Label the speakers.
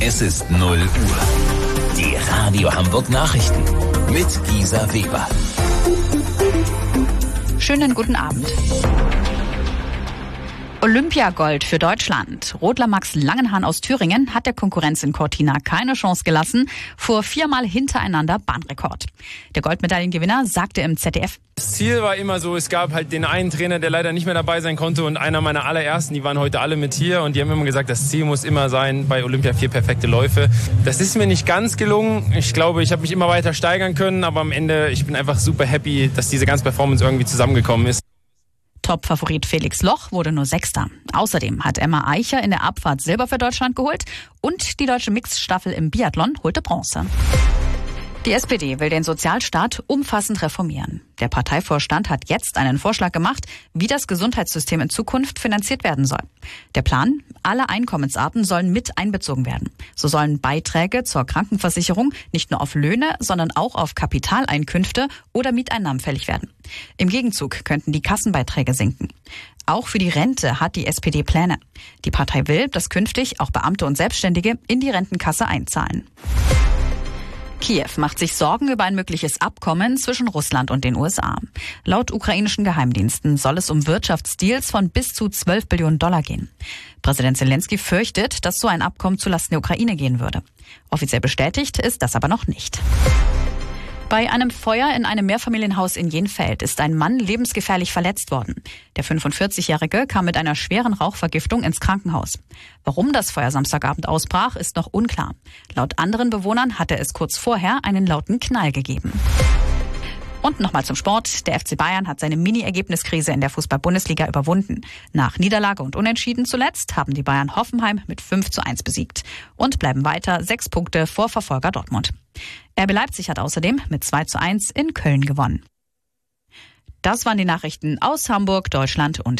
Speaker 1: Es ist 0 Uhr. Die Radio Hamburg Nachrichten mit Gisa Weber.
Speaker 2: Schönen guten Abend. Olympiagold für Deutschland. Rodler Max Langenhahn aus Thüringen hat der Konkurrenz in Cortina keine Chance gelassen, fuhr 4-mal hintereinander Bahnrekord. Der Goldmedaillengewinner sagte im ZDF:
Speaker 3: Das Ziel war immer so, es gab halt den einen Trainer, der leider nicht mehr dabei sein konnte, und einer meiner allerersten, die waren heute alle mit hier, und die haben immer gesagt, das Ziel muss immer sein, bei Olympia 4 perfekte Läufe. Das ist mir nicht ganz gelungen. Ich glaube, ich habe mich immer weiter steigern können, aber am Ende, ich bin einfach super happy, dass diese ganze Performance irgendwie zusammengekommen ist.
Speaker 2: Top-Favorit Felix Loch wurde nur Sechster. Außerdem hat Emma Eicher in der Abfahrt Silber für Deutschland geholt und die deutsche Mixstaffel im Biathlon holte Bronze. Die SPD will den Sozialstaat umfassend reformieren. Der Parteivorstand hat jetzt einen Vorschlag gemacht, wie das Gesundheitssystem in Zukunft finanziert werden soll. Der Plan: alle Einkommensarten sollen mit einbezogen werden. So sollen Beiträge zur Krankenversicherung nicht nur auf Löhne, sondern auch auf Kapitaleinkünfte oder Mieteinnahmen fällig werden. Im Gegenzug könnten die Kassenbeiträge sinken. Auch für die Rente hat die SPD Pläne. Die Partei will, dass künftig auch Beamte und Selbstständige in die Rentenkasse einzahlen. Kiew macht sich Sorgen über ein mögliches Abkommen zwischen Russland und den USA. Laut ukrainischen Geheimdiensten soll es um Wirtschaftsdeals von bis zu $12 Billionen gehen. Präsident Zelensky fürchtet, dass so ein Abkommen zulasten der Ukraine gehen würde. Offiziell bestätigt ist das aber noch nicht. Bei einem Feuer in einem Mehrfamilienhaus in Jenfeld ist ein Mann lebensgefährlich verletzt worden. Der 45-Jährige kam mit einer schweren Rauchvergiftung ins Krankenhaus. Warum das Feuer Samstagabend ausbrach, ist noch unklar. Laut anderen Bewohnern hatte es kurz vorher einen lauten Knall gegeben. Und nochmal zum Sport. Der FC Bayern hat seine Mini-Ergebniskrise in der Fußball-Bundesliga überwunden. Nach Niederlage und Unentschieden zuletzt haben die Bayern Hoffenheim mit 5:1 besiegt und bleiben weiter 6 Punkte vor Verfolger Dortmund. RB Leipzig hat außerdem mit 2:1 in Köln gewonnen. Das waren die Nachrichten aus Hamburg, Deutschland und